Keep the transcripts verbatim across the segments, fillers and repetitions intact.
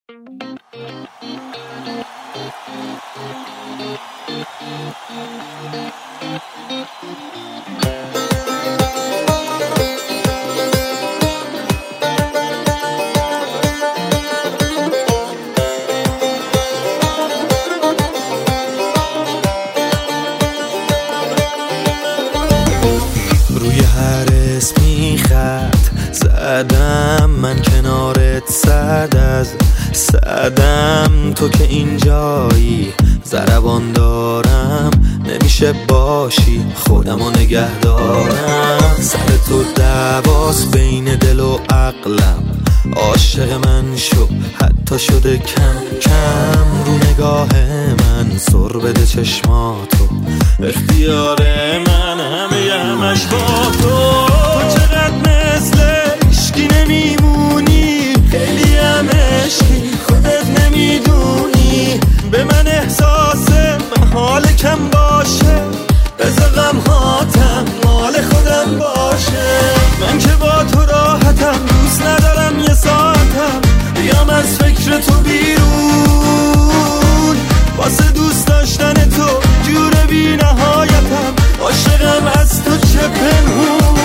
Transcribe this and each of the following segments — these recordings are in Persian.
روی هر اسمی خط زدم، من کنارت صد از صدم. تو که اینجایی ضربان دارم، نمیشه باشی خودمو نگه دارم. سر تو دعواس بین دل و عقلم، عاشق من شو حتی شده کم کم. رو نگاه من سر بده چشماتو، اختیار من همه همش با تو. تو چقدر مثل عشقی نمیمونی، خیلی هم عشقی خودت نمیدونی. به من احساس محال کم باشه، بذار غمهاتم مال خودم باشه. من که با تو راحتم، دوست ندارم یه ساعتم بیام از فکر تو بیرون. واسه دوست داشتن تو جور بی نهایتم، عاشقم از تو چه پنهون.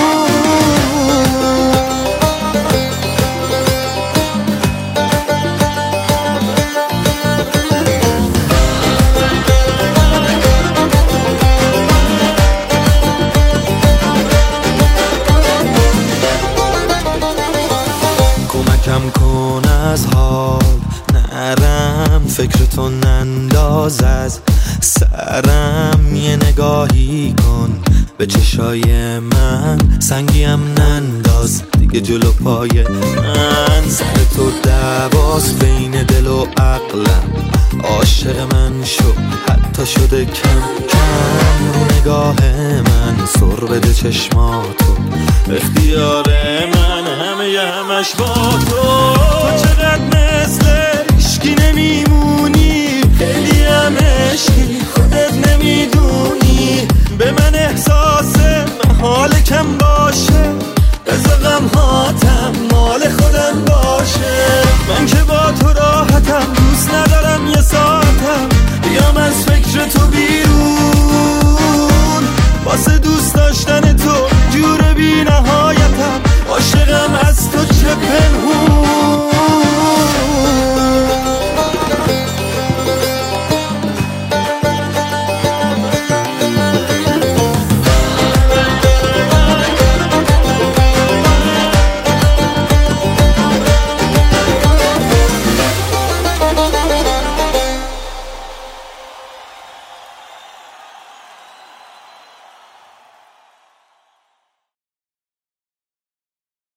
کمکم کن از حال نرم، فکر تو ننداز از سرم. یه نگاهی کن به چشای من، سنگیم ننداز دیگه جلو پای من. سر تو دعواس بین دل و عقلم، عاشق من شو حتی شده کم کم. رو نگاه من سر بده چشماتو، اختیار من همه همش با تو. تو چقدر مثل عشقی نمیمونی، خیلی هم عشقی خودت نمیدونی. به من احساس محال کم باشه، بذار